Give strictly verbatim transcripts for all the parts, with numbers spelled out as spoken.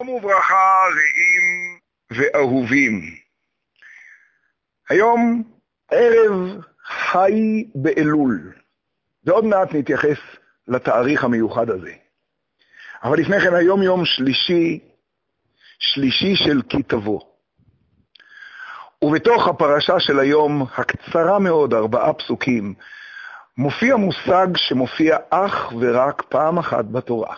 וברכה רעים ואהובים. היום ערב חי באלול, ועוד מעט נתייחס לתאריך המיוחד הזה. אבל לפני כן היום יום שלישי, שלישי של כי תבוא. ובתוך הפרשה של היום, הקצרה מאוד, ארבעה פסוקים, מופיע מושג שמופיע אך ורק פעם אחת בתורה.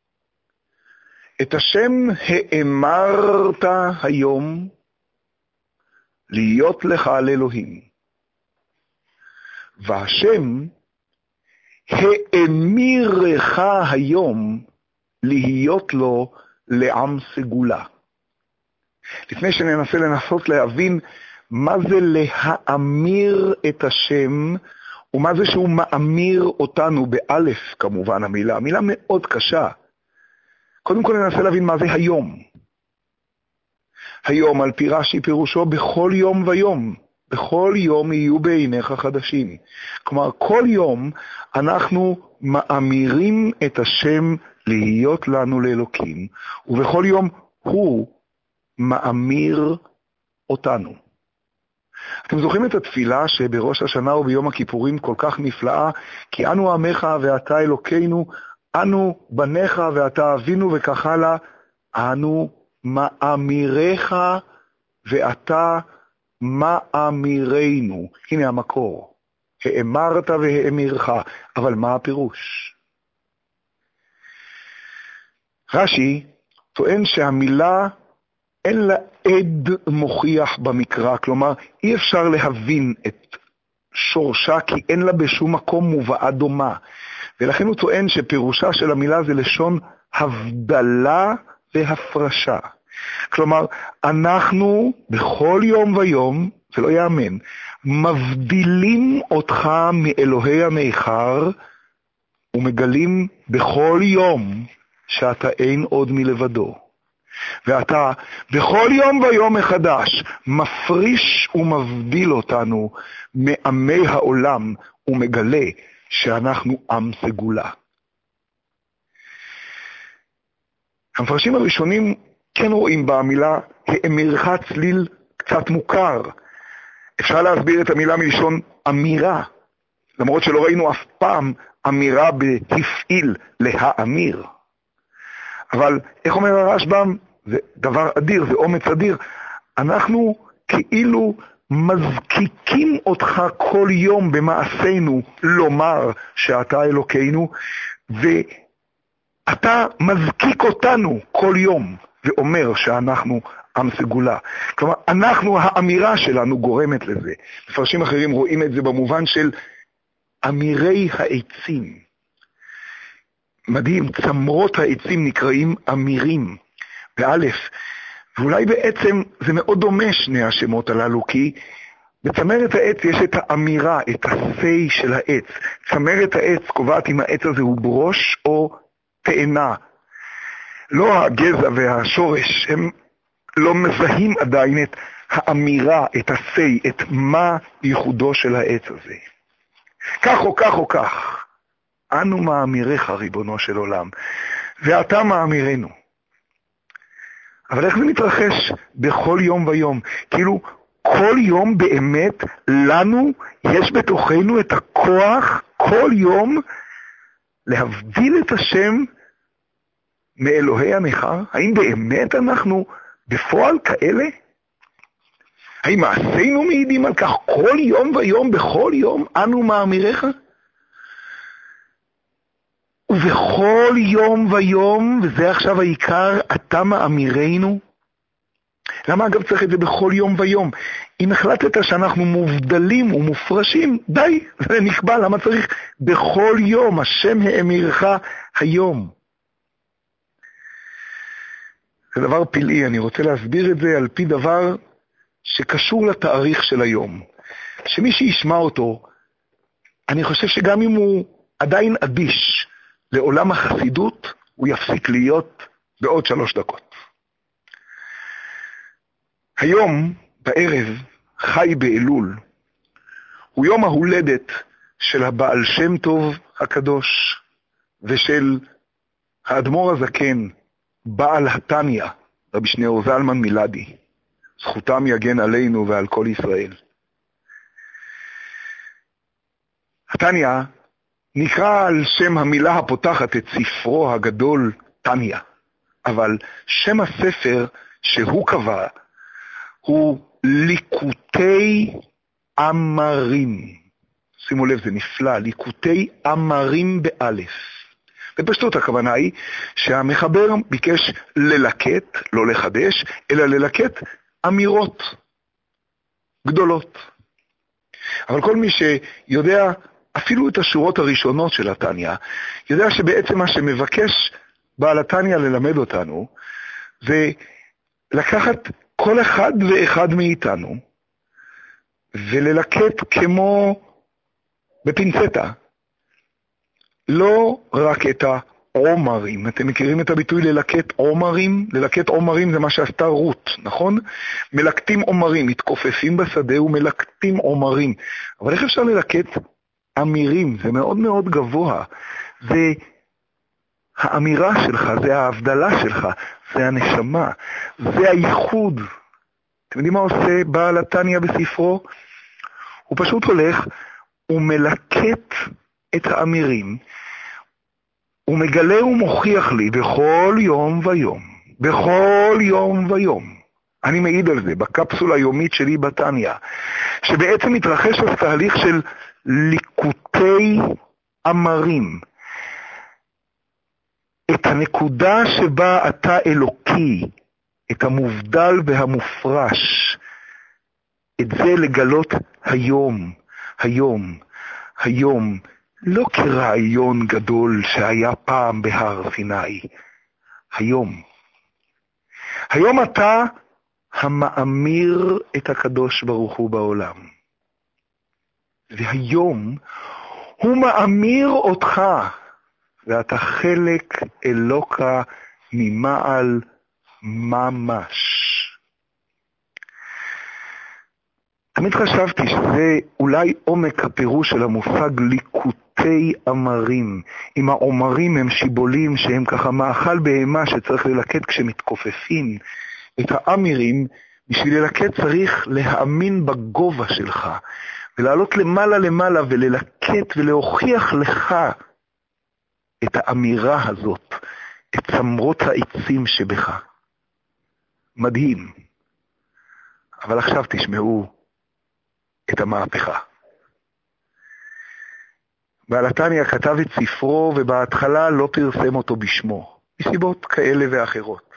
את השם האמרת היום להיות לך לאלוהים. והשם האמירך היום להיות לו לעם סגולה. לפני שננסה לנסות להבין מה זה להאמיר את השם, ומה זה שהוא מאמיר אותנו, באלף כמובן המילה, המילה מאוד קשה. קודם כל ננסה להבין מה זה היום. היום על פי רש"י פירושו בכל יום ויום. בכל יום יהיו בעיניך חדשים. כלומר כל יום אנחנו מאמירים את השם להיות לנו לאלוקים, ובכל יום הוא מאמיר אותנו. אתם זוכרים את התפילה שבראש השנה וביום הכיפורים כל כך נפלאה? כי אנו עמך ואתה אלוקינו, אנו בניך ואתה אבינו, וכך הלאה. אנו מאמירך ואתה מאמירנו. הנה המקור. האמרת והאמירך. אבל מה הפירוש? רש"י טוען שהמילה אין לה עד מוכיח במקרא, כלומר אי אפשר להבין את שורשה כי אין לה בשום מקום מובאה דומה. ולכן הוא טוען שפירושה של המילה זה לשון הבדלה והפרשה. כלומר, אנחנו בכל יום ויום, זה לא יאמן, מבדילים אותך מאלוהי המיחר, ומגלים בכל יום שאתה אין עוד מלבדו. ואתה בכל יום ויום מחדש מפריש ומבדיל אותנו מעמי העולם, ומגלה שאנחנו עם סגולה. המפרשים הראשונים כן רואים במילה האמירך צליל קצת מוכר. אפשר להסביר את המילה מלשון אמירה, למרות שלא ראינו אף פעם אמירה בהפעיל להאמיר. אבל איך אומר הרשב"ם? זה דבר אדיר, זה אומץ אדיר. אנחנו כאילו מזקיקים אותך כל יום במעשינו לומר שאתה אלוקינו, ואתה מזקיק אותנו כל יום ואומר שאנחנו עם סגולה. כלומר, אנחנו, האמירה שלנו גורמת לזה. מפרשים אחרים רואים את זה במובן של אמירי העצים. מדהים, צמרות העצים נקראים אמירים, באלף. ואולי בעצם זה מאוד דומה שני השמות הללו, כי בצמרת העץ יש את האמירה, את הסי של העץ. צמרת העץ קובעת אם העץ הזה הוא ברוש או תאנה. לא הגזע והשורש, הם לא מזהים עדיין את האמירה, את הסי, את מה ייחודו של העץ הזה. כך או כך או כך, אנו מאמירך ריבונו של עולם, ואתה מאמירנו. אבל איך זה מתרחש בכל יום ויום? כאילו כל יום באמת לנו יש בתוכנו את הכוח כל יום להבדיל את השם מאלוהי המיחר? האם באמת אנחנו בפועל כאלה? האם מעשינו מעידים על כך כל יום ויום, בכל יום אנו מאמירך? ובכל יום ויום, וזה עכשיו העיקר, אתה מאמירנו? למה אגב צריך את זה בכל יום ויום? אם החלטת שאנחנו מובדלים ומופרשים, די, זה נקבע. למה צריך בכל יום? השם האמירך היום. זה דבר פלאי, אני רוצה להסביר את זה על פי דבר שקשור לתאריך של היום. שמי שישמע אותו, אני חושב שגם אם הוא עדיין אדיש לעולם החסידות, הוא יפסיק להיות בעוד שלוש דקות. היום בערב חי באלול, הוא יום ההולדת של הבעל שם טוב הקדוש, ושל האדמו"ר הזקן, בעל התניא, רבי שניאור זלמן מלאדי, זכותם יגן עלינו ועל כל ישראל. התניא נקרא על שם המילה הפותחת את ספרו הגדול תניא, אבל שם הספר שהוא קבע הוא ליקוטי אמרים. שימו לב, זה נפלא, ליקוטי אמרים באלף. בפשטות הכוונה היא שהמחבר ביקש ללקט, לא לחדש, אלא ללקט אמירות גדולות. אבל כל מי שיודע אפילו את השורות הראשונות של התניא, יודע שבעצם מה שמבקש בעל התניא ללמד אותנו, זה לקחת כל אחד ואחד מאיתנו, וללקט כמו בפינצטה, לא רק את העומרים. אתם מכירים את הביטוי ללקט עומרים? ללקט עומרים זה מה שעשתה רות, נכון? מלקטים עומרים, מתכופפים בשדה ומלקטים עומרים. אבל איך אפשר ללקט אמירים? זה מאוד מאוד גבוה. זה האמירה שלך, זה ההבדלה שלך, זה הנשמה, זה הייחוד. אתם יודעים מה עושה בעל התניא בספרו? הוא פשוט הולך ומלקט את האמירים, הוא מגלה ומוכיח לי בכל יום ויום, בכל יום ויום. אני מעיד על זה בקפסולה היומית שלי בתניא, שבעצם מתרחש התהליך של ליקוטי אמרים. את הנקודה שבה אתה אלוקי, את המובדל והמופרש, את זה לגלות היום, היום, היום, לא כרעיון גדול שהיה פעם בהר סיני. היום. היום אתה המאמיר את הקדוש ברוך הוא בעולם. והיום הוא מאמיר אותך, ואתה חלק אלוקה ממעל ממש. תמיד חשבתי שזה אולי עומק הפירוש של המושג ליקוטי אמרים. אם העומרים הם שיבולים שהם ככה מאכל בהמה שצריך ללקט כשמתכופפים, את האמירים בשביל ללקט צריך להאמין בגובה שלך, ולעלות למעלה למעלה וללקט ולהוכיח לך את האמירה הזאת, את צמרות העצים שבך. מדהים. אבל עכשיו תשמעו את המהפכה. בעל התניא כתב את ספרו ובהתחלה לא פרסם אותו בשמו, מסיבות כאלה ואחרות.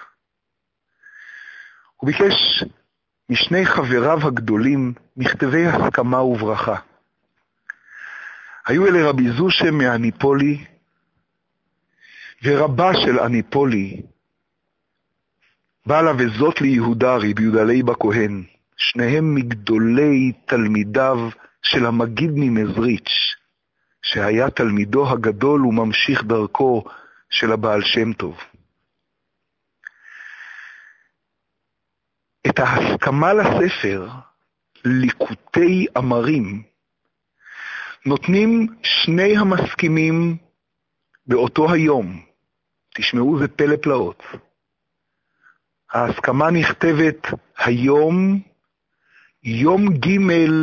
הוא ביקש משני חבריו הגדולים מכתבי הסכמה וברכה. היו אלה רבי זושם מהניפולי ורבה של הניפולי, בעלה וזאת ליהודה רבי יהודה לייב הכהן, שניהם מגדולי תלמידיו של המגיד ממזריץ', שהיה תלמידו הגדול וממשיך דרכו של הבעל שם טוב. את ההסכמה לספר, ליקוטי אמרים, נותנים שני המסכימים באותו היום. תשמעו, זה פלא פלאות. ההסכמה נכתבת היום, יום ג'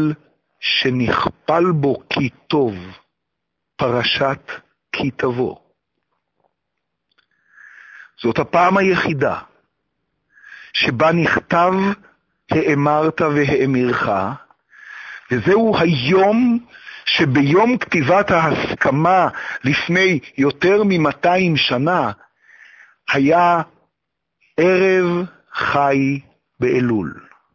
שנכפל בו כי טוב, פרשת כי תבוא. זאת הפעם היחידה שבה נכתב האמרת והאמירך, וזהו היום שביום כתיבת ההסכמה לפני יותר מ-מאתיים שנה, היה ערב חי באלול.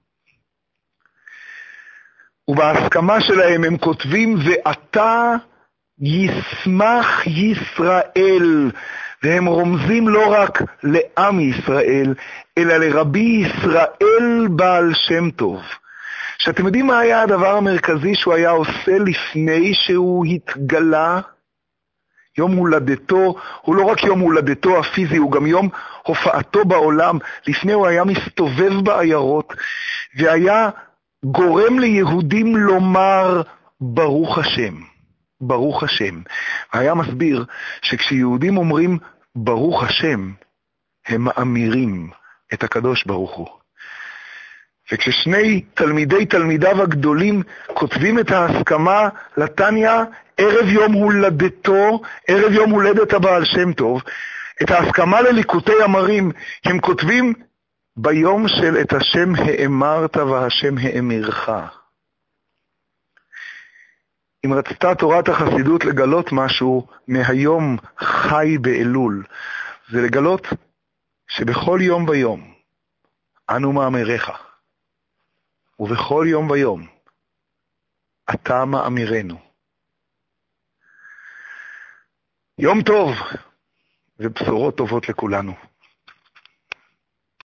ובהסכמה שלהם הם כותבים, ואתה ישמח ישראל, והם רומזים לא רק לעם ישראל, אלא לרבי ישראל בעל שם טוב. שאתם יודעים מה היה הדבר המרכזי שהוא היה עושה לפני שהוא התגלה? יום הולדתו, הוא לא רק יום הולדתו הפיזי, הוא גם יום הופעתו בעולם. לפני הוא היה מסתובב בעיירות, והיה גורם ליהודים לומר ברוך השם, ברוך השם. היה מסביר שכשיהודים אומרים ברוך השם, הם מאמירים את הקדוש ברוך הוא. וכששני תלמידי תלמידיו הגדולים כותבים את ההסכמה לתניה ערב יום הולדתו, ערב יום הולדת הבעל שם טוב, את ההסכמה לליקוטי אמרים הם כותבים ביום של את השם האמרת והשם האמירך. אם רצתה תורת החסידות לגלות משהו מהיום חי באלול, זה לגלות שבכל יום ויום אנו מאמריך, ובכל יום ויום אתה מאמירנו. יום טוב ובשורות טובות לכולנו.